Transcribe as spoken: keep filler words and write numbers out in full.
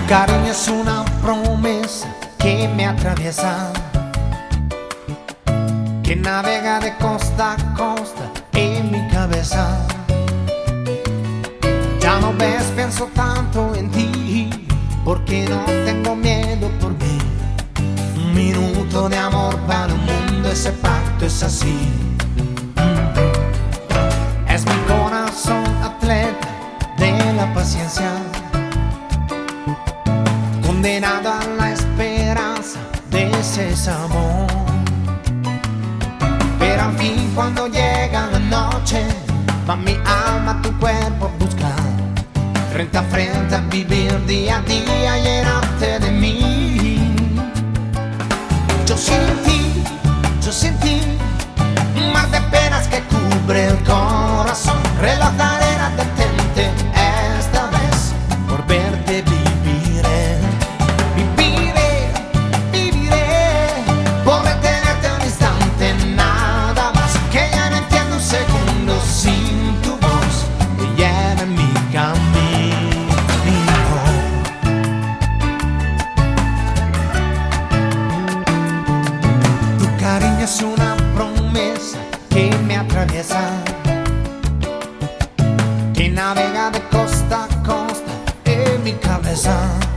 Cariño es una promesa que me atraviesa, que navega de costa a costa en mi cabeza. Ya no ves, pienso tanto en ti, porque no tengo miedo por mí. Un minuto de amor para un mundo, ese pacto es así. Es mi corazón atleta de la paciencia, condenado a la esperanza de ese amor. Pero al fin, cuando llega la noche, va mi alma a tu cuerpo a buscar, frente a frente a vivir día a día, llenarte de mí. Yo sin ti, yo sin ti, un mar de penas que cubre el corazón. Reloj de arena, detente esta vez, por verte viviré. Viviré, viviré, por retenerte un instante, nada más. Que ya no entiendo un segundo sin tu voz, que llena mi camino. Tu cariño es una promesa que me atraviesa, que navega de costa a costa en mi cabeza.